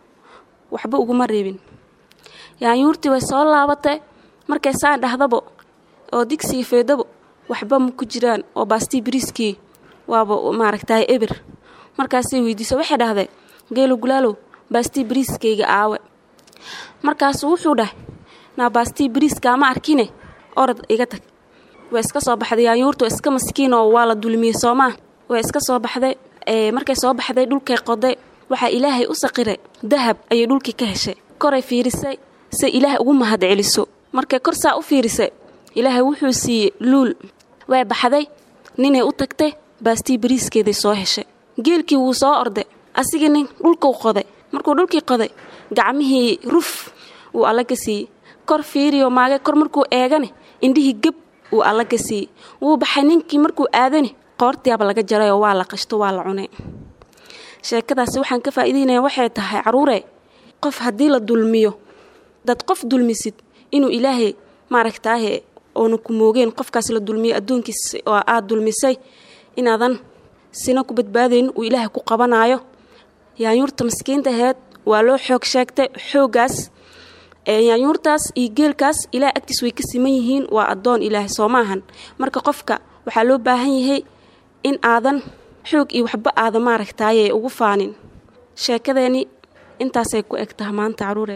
waxba uguma reebin. yaanyuurtii way soo laabatay markay saan dhahdabo oo digsigii feedabo waxba ma ku jiraan oo baastii bariiskii waaba maaragtaay eber. markaasay weydiisay waxay dhahday geelow gulaalow baastii bariiskayga aawe. markaasuu wuxuu dhahay naa baastii bariiska ma arkine orod iga tag. way iska soo baxday yaanyuurtu iska maskiin oo waa la dulmiyey soomaa. way iska soo baxday markay soo baxday dhulkay qoday waxaa ilaahay u saqiray dahab ayay dhulkii ka heshay. koray fiirisay si ilaahay ugu mahad celiso. markay kor saa u fiirisay ilaahay wuxuu siiyey luul. way baxday ninay u tagtay baastii bariiskeeday soo heshay. geelkii wuu soo orday asigii nin dhulkuu qoday. markuu dhulkii qoday gacmihii ruf uu alla ka siiyey. kor fiiriyo maagay kor markuu eegane indhihii geb uu alla ka siiyey. wuu baxay ninkii markuu aadane qoortiaba laga jaray oo waa la qashto waa la cunay. sheekadaasi waxaan ka faa'iideynaya waxay tahay caruure qof haddii la dulmiyo dad qof dulmisid inuu ilaahay maaragtaahe oona ku moogeen qofkaas la dulmiyo adduunkiis oo aad dulmisay inaadan sina ku badbaadayn uu ilaahay ku qabanaayo. yaanyuurta maskiinta aheed waa loo xoog sheegtay. xooggaas yaanyuurtaas iyo geelkaas ilaahay agtiis way ka siman yihiin. waa addoon ilaahay soo maahan. marka qofka waxaa loo baahan yahay in aadan xoog iyo waxba aadan maaragtaaye ugu faanin. sheekadeeni intaasay ku eg tahay maanta caruure.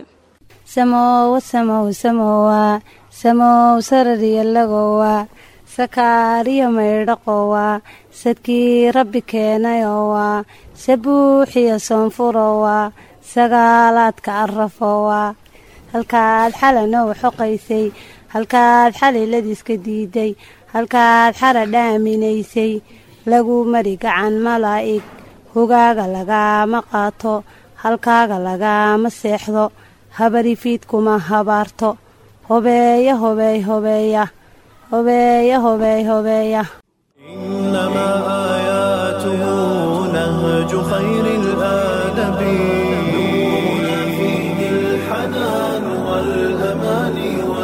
samowa samow samowa samow sarariyalagowa sakaariyo maydhaqowa sadkii rabbi keenayowa sabuuxiyo soonfurowa sagaalaadka arafowa halkaad xalanow xoqaysay halkaad xaliladiiska diiday halkaad xara dhaaminaysay lagu mari gacan malaa'ig hogaaga lagaama qaato halkaaga lagaama seexdo habari fiidkuma habaarto hobeeya hobeey hobeeya hobeeya hobeey hobeeya. إنما آياته نهج خير الآدب نورنا فيه الحنان والأمان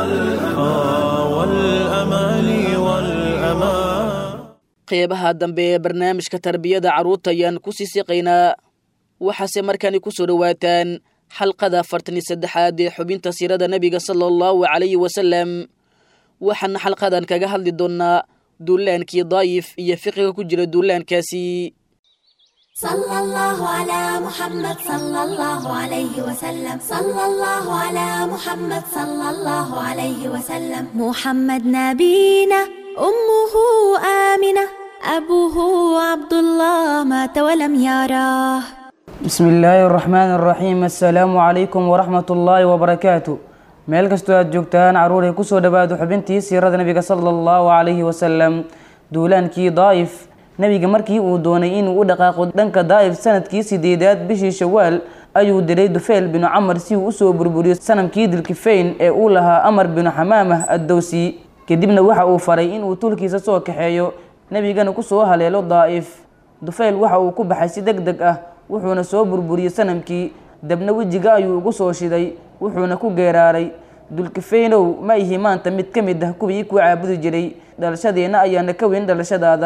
والأمان والأمان. qeybaha dambe ee barnaamijka tarbiyada carruurta ayaan ku sii siqaynaa. waxaase markaani ku soo dhowaataan xalqada afartan iyo saddexaad ee xubinta siirada nebiga sala allahu calayhi wasalam. waxaana xalqadan kaga hadli doonnaa duulaankii daayif iyo fiqiga ku jira duulaankaasi. صلى الله على محمد صلى الله عليه وسلم صلى الله على محمد صلى الله عليه وسلم محمد نبينا أمه آمنة أبوه عبد الله مات ولم يراه. بسم الله الرحمن الرحيم. السلام عليكم ورحمة الله وبركاته. meel kastoo aad joogtaan caruuray kusoo dhawaado xubintii siirada nabiga sala allahu calayhi wasalam. duulaankii daa'if nabiga markii uu doonay inuu u dhaqaaqo dhanka daa'if sanadkii sideedaad bishii shawaal ayuu diray dufayl binu camar si uu usoo burburiyo sanamkii dilkifayn ee uu lahaa amar binu xamaamah addowsi. kadibna waxa uu faray inuu tulkiisa soo kaxeeyo nabigana kusoo haleelo daa'if. dufayl waxa uu ku baxay si deg deg ah wuxuuna soo burburiyey sanamkii. dabna wejiga ayuu ugu soo shiday wuxuuna ku geeraaray dulkifaynow ma ihi maanta mid ka mid ah kuwii ku caabudi jiray dhalashadeenna ayaana ka weyn dhalashadaada.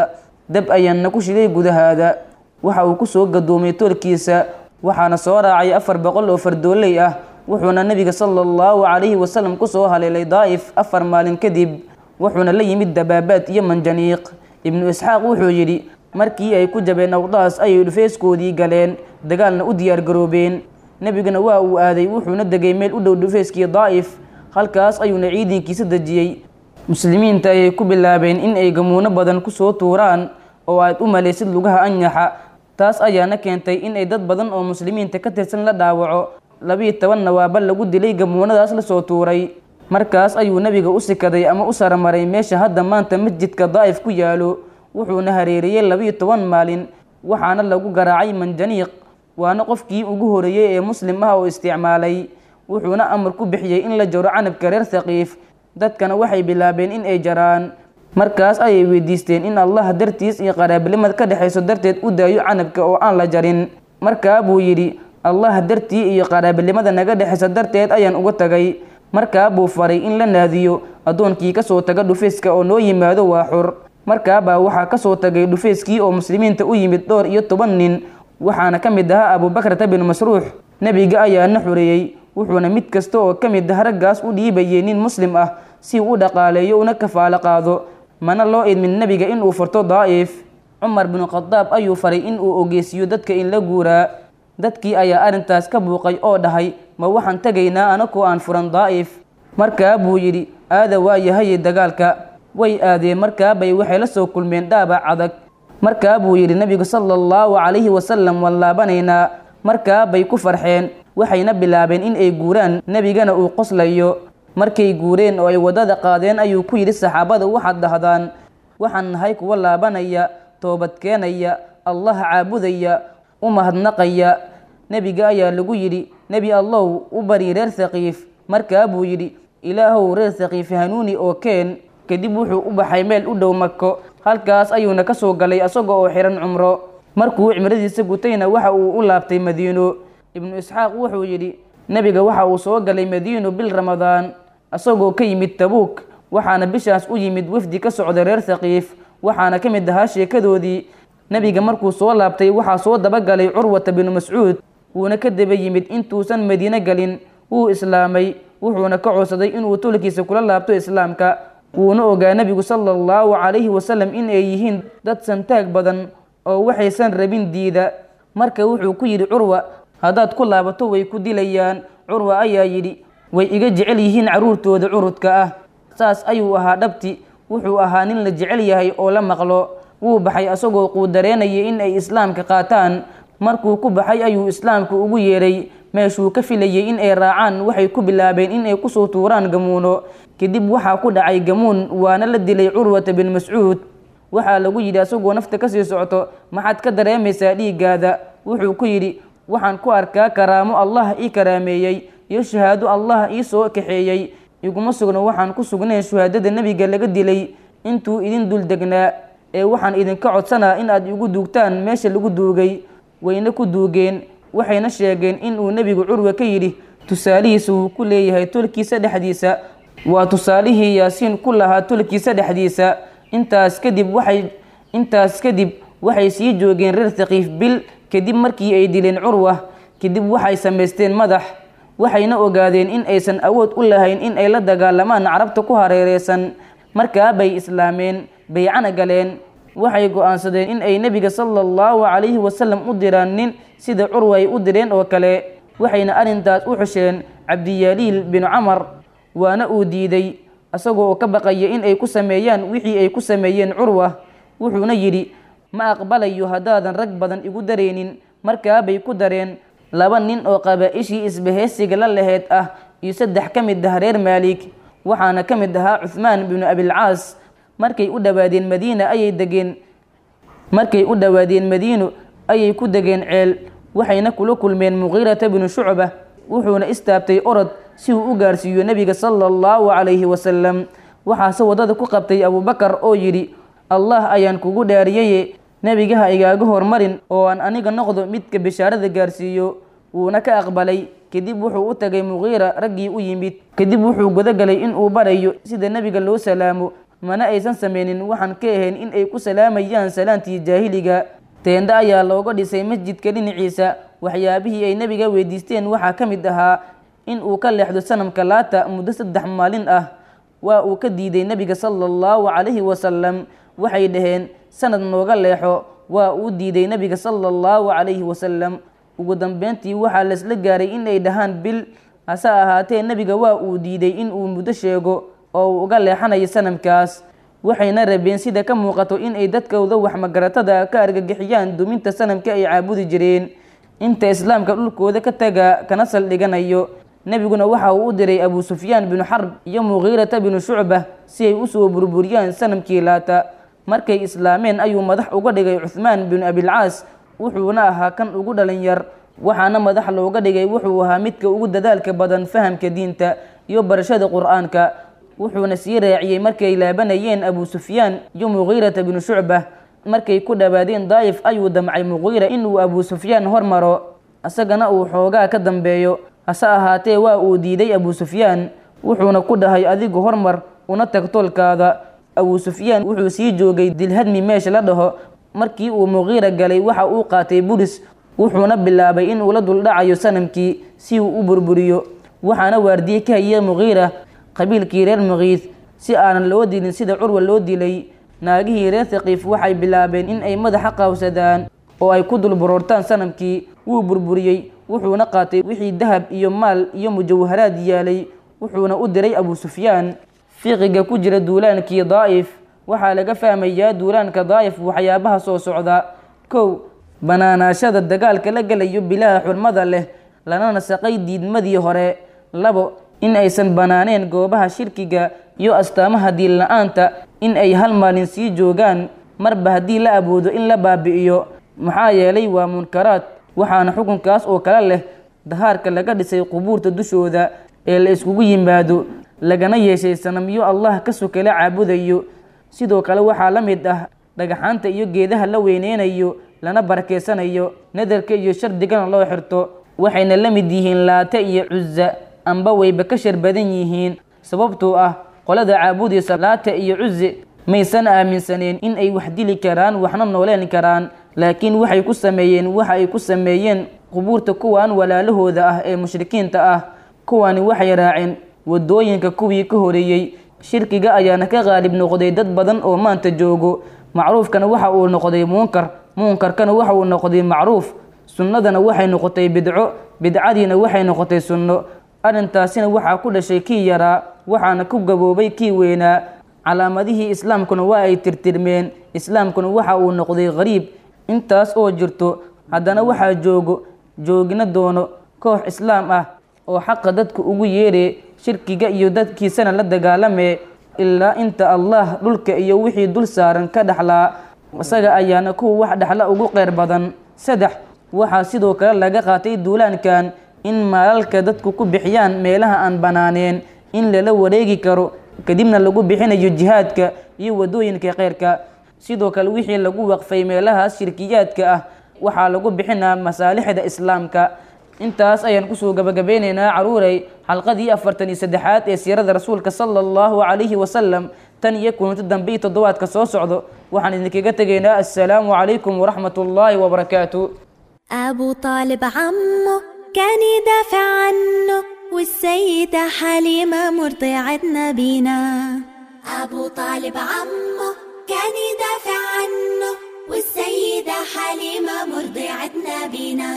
dab ayaana ku shiday gudahaada. waxa uu ku soo gadoomay tolkiisa waxaana soo raacay afar boqol oo fardooley ah wuxuuna nabiga sallallahu calayhi wasallam ku soo haleelay daa'if afar maalin kadib wuxuuna la yimid dabaabaad iyo manjaniiq. ibnu isxaaq wuxuu yidhi markii ay ku jabeen awdaas ayay dhufeyskoodii galeen dagaalna u diyaar garoobeen. nebiguna waa uu aaday wuxuuna degay meel u dhow dhufeyskii daa'if halkaas ayuuna ciidankiisa dejiyey. muslimiinta ayay ku bilaabeen in ay gamuuno badan ku soo tuuraan oo aad u malaysid lugaha anyaxa. taas ayaana keentay in ay dad badan oo muslimiinta ka tirsan la dhaawaco. labiyo tobanna waaba lagu dilay gamuunadaas la soo tuuray. markaas ayuu nebiga u sikaday ama u saramaray meesha hadda maanta masjidka daa'if ku yaalo wuxuuna hareeriyey labiyo toban maalin waxaana lagu garaacay manjaniiq waana qofkii ugu horeeyey ee muslim ah oo isticmaalay. wuxuuna amar ku bixiyey in la jaro canabka reer Thaqiif. dadkana waxay bilaabeen in ay jaraan. markaas ayay weydiisteen in Allah dartiis iyo qaraabnimada ka dhaxayso darteed u daayo canabka oo aan la jarin. markaa buu yidhi Allah dartii iyo qaraabnimada naga dhaxaysa darteed ayaan uga tagay. markaa buu faray in la naadiyo adoonkii ka soo taga dhufeyska oo noo yimaado waa xur. markaa baa waxaa ka soo tagay dhufeyskii oo muslimiinta u yimid dhowr iyo toban nin waxaana ka mid ahaa abubakrata bin masruux. nebiga ayaana xureeyey wuxuuna mid kasta oo ka mid ah raggaas u dhiibayay nin muslim ah si uu u dhaqaaleeyo una kafaalo qaado mana loo idmin nebiga inuu furto daa'if. cumar binu khadaab ayuu faray in uu ogeysiiyo dadka in la guuraa. dadkii ayaa arrintaas ka buuqay oo dhahay ma waxaan tegaynaa anakoo aan furan daa'if. markaa buu yidhi aada waa yahaye dagaalka. way aadeen markaabay waxay la soo kulmeen dhaabac adag. markaa buu yidhi nebigu sallallahu calayhi wasallam waan laabanaynaa. markaabay ku farxeen waxayna bilaabeen in ay guuraan nebigana uu qoslayo. markay guureen oo ay waddada qaadeen ayuu ku yidhi saxaabada waxaad dhahdaan waxaan nahay kuwa laabanaya toobad keenaya allah caabudaya u mahadnaqaya. nebiga ayaa lagu yidhi nebi allow u bari reer Thaqiif. markaa buu yidhi ilaahow reer Thaqiif hanuuni oo keen. kadib wuxuu u baxay meel u dhow Mako halkaas ayuuna ka soo galay asaga oo xiran cumro. markuu cimradiisa gutayna waxa uu u laabtay Madiino. ibnu isxaaq wuxuu yidhi nebiga waxa uu soo galay Madiino bil Ramadaan asagoo ka yimid Tabuuk waxaana bishaas u yimid wafdi ka socda reer Thaqiif waxaana ka mid ahaa sheekadoodii. nebiga markuu soo laabtay waxaa soo dabagalay Curwata bin Mascuud wuuna ka daba yimid intuusan Madiine galin. wuu islaamay wuxuuna ka codsaday inuu tulkiisa kula laabto islaamka. wuuna ogaa nebigu sallallahu calayhi wasallam in ay yihiin dad santaag badan oo waxaysan rabin diida. marka wuxuu ku yidhi Curwa haddaad ku laabato way ku dilayaan. Curwa ayaa yidhi way iga jecel yihiin caruurtooda curudka ah. saas ayuu ahaa dhabti wuxuu ahaa nin la jecel yahay oo la maqlo. wuu baxay asagoo quudareynayay in ay islaamka qaataan. markuu ku baxay ayuu islaamku ugu yeeray meeshuu ka filayay in ay raacaan waxay ku bilaabeen in ay ku soo tuuraan gamuuno. kadib waxaa ku dhacay gamuun waana la dilay Curwata bin Mascuud. waxaa lagu yidhi asagoo nafta kasii socoto maxaad ka dareemaysaa dhiiggaada. wuxuu ku yidhi waxaan ku arkaa karaamo Allah ii karaameeyey iyo shahaado Allah ii soo kaxeeyey. iguma sugno waxaan ku sugnayn shuhaadada nebiga laga dilay intuu idin dul degnaa ee waxaan idinka codsanaa in aad igu duugtaan meesha lagu duugay. wayna ku duugeen waxayna sheegeen inuu nebigu Curwa ka yidhi tusaalihiisa wuu ku leeyahay tulkiisa dhexdiisa waa tusaalihii yaasiin ku lahaa tulkiisa dhexdiisa. intaas kadib waxay intaas kadib waxay sii joogeen reer Thaqiif bil kadib markii ay dileen Curwa. kadib waxay samaysteen madax waxayna ogaadeen in aysan awood u lahayn in ay la dagaalamaan carabta ku hareereysan. markaa bay islaameen baycana galeen. waxay go'aansadeen in ay nebiga sallallahu calayhi wasallam u diraan nin sida Curwa ay u direen oo kale. waxayna arrintaas u xusheen Cabdiyaaliil bin Camar waana uu diiday asagoo ka baqaya in ay ku sameeyaan wixii ay ku sameeyeen Curwa. wuxuuna yidhi ma aqbalayo haddaadan rag badan igu dareenin. markaa bay ku dareen laba nin oo qabaa'ishii isbahaysiga la laheyd ah iyo saddex ka mid ah reer Maalik waxaana ka mid ahaa Cuthmaan bin Abil Caas. markay u dhawaadeen Madiina ayay degeen markay u dhawaadeen Madiino ayay ku degeen ceel waxayna kula kulmeen Mughirata bin Shucba. wuxuuna istaabtay orod si uu u gaarsiiyo nebiga sallallahu calayhi wasallam. waxaase waddada ku qabtay Abubakar oo yidhi Allah ayaan kugu dhaariyay nebiga ha igaaga hormarin oo aan aniga noqdo midka bishaarada gaarsiiyo. wuuna ka aqbalay. kadib wuxuu u tagay Mughira raggii u yimid. kadib wuxuu gudagalay in uu barayo sida nebiga loo salaamo mana aysan samaynin waxaan ka ahayn in ay ku salaamayaan salaantii jaahiliga. teenda ayaa looga dhisay masjidka dhinaciisa. waxyaabihii ay nebiga weydiisteen waxaa ka mid ahaa in uu ka leexdo sanamka laata muddo saddex maalin ah. waa uu ka diiday nebiga sala allahu calayhi wasalam. waxay dhaheen sanad nooga leexo. waa uu diiday nebiga sala allahu calayhi wasalam. ugu dambeyntii waxaa laisla gaaray in ay dhahaan bil. hase ahaatee nebiga waa uu diiday in uu muddo sheego oo uu uga leexanayo sanamkaas. waxayna rabeen sida ka muuqato in ay dadkooda waxmagaratada ka argagixiyaan duminta sanamka ay caabudi jireen inta islaamka dhulkooda ka taga kana saldhiganayo. nebiguna waxa uu u diray abu sufyaan binu xarb iyo muqiirata binu shucba si ay usoo burburiyaan sanamkii laata. markay islaameen ayuu madax uga dhigay cuhmaan binu abilcaas. wuxuuna ahaa kan ugu dhalin yar, waxaana madax looga dhigay wuxuu ahaa midka ugu dadaalka badan fahamka diinta iyo barashada qur-aanka. wuxuuna sii raaciyey markay laabanayeen abu sufyaan iyo muqiirata binu shucba. markay ku dhawaadeen daa'if ayuu damcay muqiira inuu abu sufyaan hormaro isagana uu xoogaa ka dambeeyo. hase ahaatee waa uu diiday abu sufyaan, wuxuuna ku dhahay adigu hormar una tag tolkaada. abu sufyaan wuxuu sii joogay dilhadmi meesha la dhaho. markii uu muqiira galay waxa uu qaatay buris, wuxuuna bilaabay inuu la duldhacayo sanamkii si uu u burburiyo. waxaana waardiye ka hayay muqiira qabiilkii reer muqiid si aanan loo dilin sida curwa loo dilay. naagihii reer thaqiif waxay bilaabeen in ay madaxa qawsadaan oo ay ku dul baroortaan sanamkii. wuu burburiyey, wuxuuna qaatay wixii dahab iyo maal iyo mujawharaad yaalay, wuxuuna u diray abu sufyaan. fiqiga ku jira duulaankii daa'if waxaa laga fahmayaa duulaanka daa'if waxyaabaha soo socda. kow, banaanaashada dagaalka la gelayo bilaha xurmada leh lana nasaqay diidmadii hore. labo, in aysan banaaneen goobaha shirkiga iyo astaamaha diin la-aanta in ay hal maalin sii joogaan marba haddii la awoodo in la baabi'iyo, maxaa yeelay waa munkaraad. waxaana xukunkaas oo kale leh dahaarka laga dhisay qubuurta dushooda ee la iskugu yimaado lagana yeeshay sanamyo allah ka sokala caabudayo. sidoo kale waxaa la mid ah dhagaxaanta iyo geedaha la weyneynayo lana barakeysanayo, nadarka iyo shardigana loo xirto. waxayna la mid yihiin laata iyo cuza, amba wayba ka shar badan yihiin sababtoo ah qolada caabudaysa laata iyo cuze maysan aaminsaneen in ay wax dili karaan waxna nooleen karaan, laakiin waxay ku sameeyeen waxa ay ku sameeyeen qubuurta kuwan walaalahooda ah ee mushrikiinta ah. kuwani waxay raaceen wadooyinka kuwii ka horeeyey. shirkiga ayaana ka qaalib noqday dad badan oo maanta joogo. macruufkana waxa uu noqday munkar, munkarkana waxa uu noqday macruuf. sunnadana waxay noqotay bidco, bidcadiina waxay noqotay sunno. arrintaasina waxaa ku dhashay kii yaraa, waxaana ku gaboobay kii weynaa. calaamadihii islaamkuna waa ay tirtirmeen. islaamkuna waxa uu noqday qariib. intaas oo jirto haddana waxaa joogo joogina doono koox islaam ah oo xaqa dadku ugu yeeree shirkiga iyo dadkiisana la dagaalamee ilaa inta allah dhulka iyo wixii dul saaran ka dhaxlaa. isaga ayaana kuwa wax dhaxla ugu qeyr badan. saddex, waxaa sidoo kale laga qaatay duulaankan in maalalka dadku ku bixiyaan meelaha aan banaaneen in lala wareegi karo, kadibna lagu bixinayo jihaadka iyo wadooyinka kheyrka. sidoo kale wixii lagu waqfay meelahaas shirkiyaadka ah waxaa lagu bixinaa masaalixda islaamka. intaas ayaan kusoo gabagabeynaynaa caruurey xalqadii afartan iyo saddexaad ee siirada rasuulka sala allahu calayhi wasalam. tan iyo kulanti dambe iyo toddobaadka soo socdo waxaan idinkaga tegaynaa assalaamu calaykum waraxmat ullaahi wabarakaatu. أبو طالب عمه كان يدافع عنه والسيدة حليمة مرضعة نبينا. أبو طالب عمه كان يدافع عنه والسيدة حليمة مرضعة نبينا.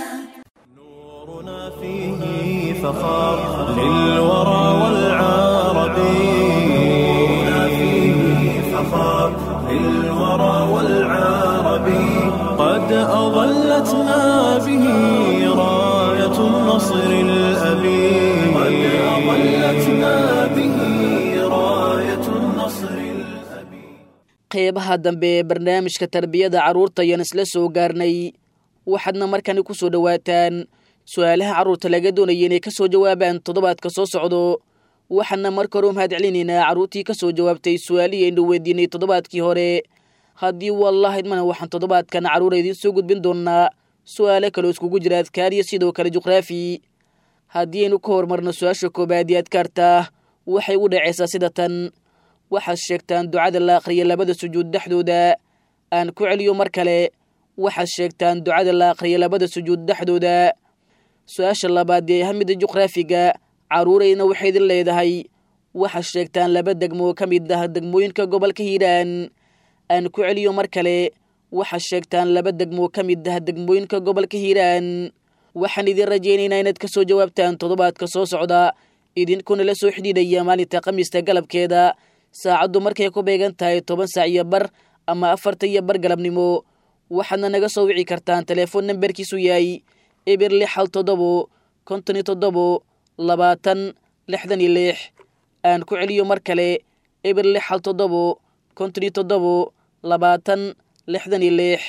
نورنا فيه فخار للورى والعربي. نورنا فيه فخار للورى والعربي. قد أظلتنا به راية النصر الأبي. قد أظلتنا به راية النصر الأبي. qeybaha dambe ee barnaamijka tarbiyada carruurta ayaan isla soo gaarnay. waxaadna markani ku soo dhowaataan su-aalaha carruurta laga doonaya inay ka soo jawaabaan toddobaadka soo socdo. waxaana marka hore u mahad celinaynaa carruurtii ka soo jawaabtay su-aalihii aynu weydiinay toddobaadkii hore. haddii wallahi idmana waxaan toddobaadkan carruura idiin soo gudbin doonaa su-aalo kaloo iskugu jira adkaar iyo sidoo kale juqraafi. haddii aynu ka horumarno su-aasha koobaad iyo adkaarta waxay u dhacaysaa sida tan: waxaad sheegtaan ducada la akhriya labada sujuud dhexdooda aan ku celiyo mar kale waxaad sheegtaan ducada la akhriya labada sujuud dhexdooda su-aasha labaad ee hamida juqraafiga caruurayna waxay idin leedahay waxaad sheegtaan laba degmo ka mid ah degmooyinka gobolka hiiraan aan ku celiyo mar kale waxaad sheegtaan laba degmo ka mid ah degmooyinka gobolka hiiraan waxaan idin rajaynaynaa inaad ka soo jawaabtaan toddobaadka soo socda idinkuna la soo xidhiidhaya maalinta khamiista galabkeeda saacaddu markay ku beegan tahay toban saac iyo bar ama afarta iyo bar galabnimo waxaadna naga soo wici kartaan telefoon nambarkiisu yahay eber lix hal toddobo konton iyo toddobo labaatan lixdan iyo lix aan ku celiyo mar kale eber lix hal toddobo konton iyo toddobo labaatan lixdan iyo lix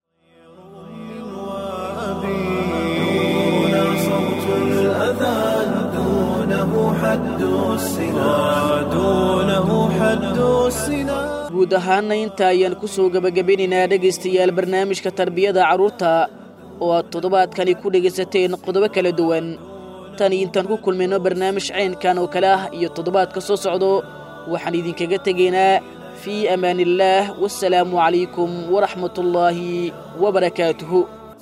guud ahaana inta ayaan ku soo gabagabeynaynaa dhegaystayaal barnaamijka tarbiyada carruurta oo aad toddobaadkani ku dhegaysateen qodobo kala duwan tan intaan ku kulmayno barnaamij caynkan oo kale ah iyo toddobaadka soo socdo waxaan idinkaga tegaynaa fii amaan illaah wassalaamu calaykum waraxmat ullaahi wabarakaatuhu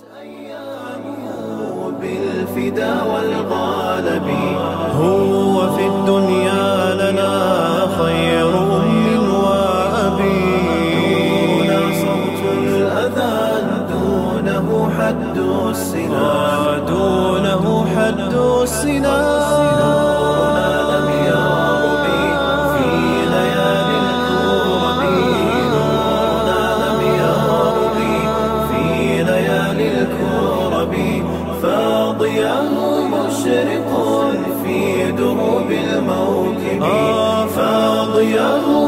بالفدا والغالب هو في الدنيا لنا خير أم وأبي دون صوت الأذان دونه حد السنا دونه حد السنا نورنا لم يغرب في ليالي الكرب نورنا لم يغرب في ليالي الكرب فاضياه مشرق في دروب الموكب فاضياه